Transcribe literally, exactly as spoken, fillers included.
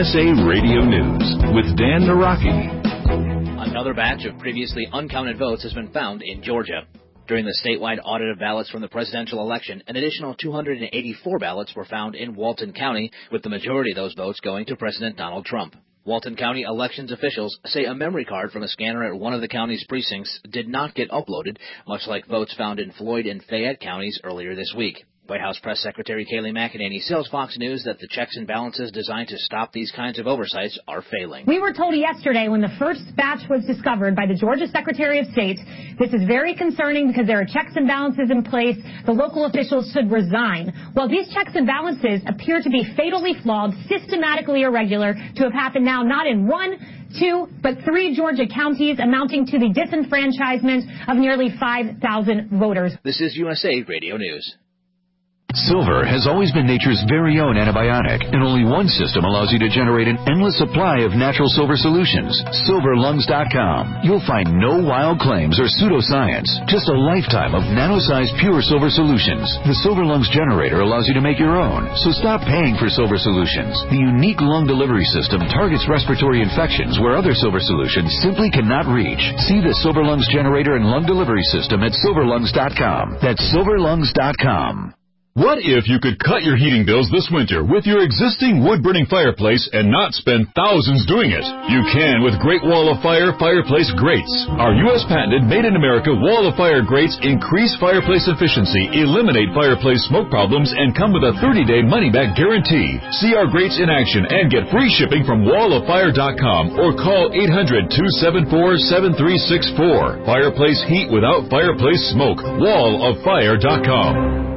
S A Radio News with Dan Naraki. Another batch of previously uncounted votes has been found in Georgia. During the statewide audit of ballots from the presidential election, an additional two hundred eighty-four ballots were found in Walton County, with the majority of those votes going to President Donald Trump. Walton County elections officials say a memory card from a scanner at one of the county's precincts did not get uploaded, much like votes found in Floyd and Fayette counties earlier this week. White House Press Secretary Kayleigh McEnany tells Fox News that the checks and balances designed to stop these kinds of oversights are failing. We were told yesterday when the first batch was discovered by the Georgia Secretary of State, this is very concerning because there are checks and balances in place. The local officials should resign. Well, these checks and balances appear to be fatally flawed, systematically irregular, to have happened now not in one, two, but three Georgia counties, amounting to the disenfranchisement of nearly five thousand voters. This is U S A Radio News. Silver has always been nature's very own antibiotic, and only one system allows you to generate an endless supply of natural silver solutions. silver lungs dot com. You'll find no wild claims or pseudoscience, just a lifetime of nano-sized pure silver solutions. The Silver Lungs generator allows you to make your own, so stop paying for silver solutions. The unique lung delivery system targets respiratory infections where other silver solutions simply cannot reach. See the Silver Lungs generator and lung delivery system at silver lungs dot com. That's silver lungs dot com. What if you could cut your heating bills this winter with your existing wood-burning fireplace and not spend thousands doing it? You can with Great Wall of Fire fireplace grates. Our U S patented made-in-America Wall of Fire grates increase fireplace efficiency, eliminate fireplace smoke problems, and come with a thirty-day money-back guarantee. See our grates in action and get free shipping from wall of fire dot com or call eight hundred, two seven four, seven three six four. Fireplace heat without fireplace smoke. wall of fire dot com.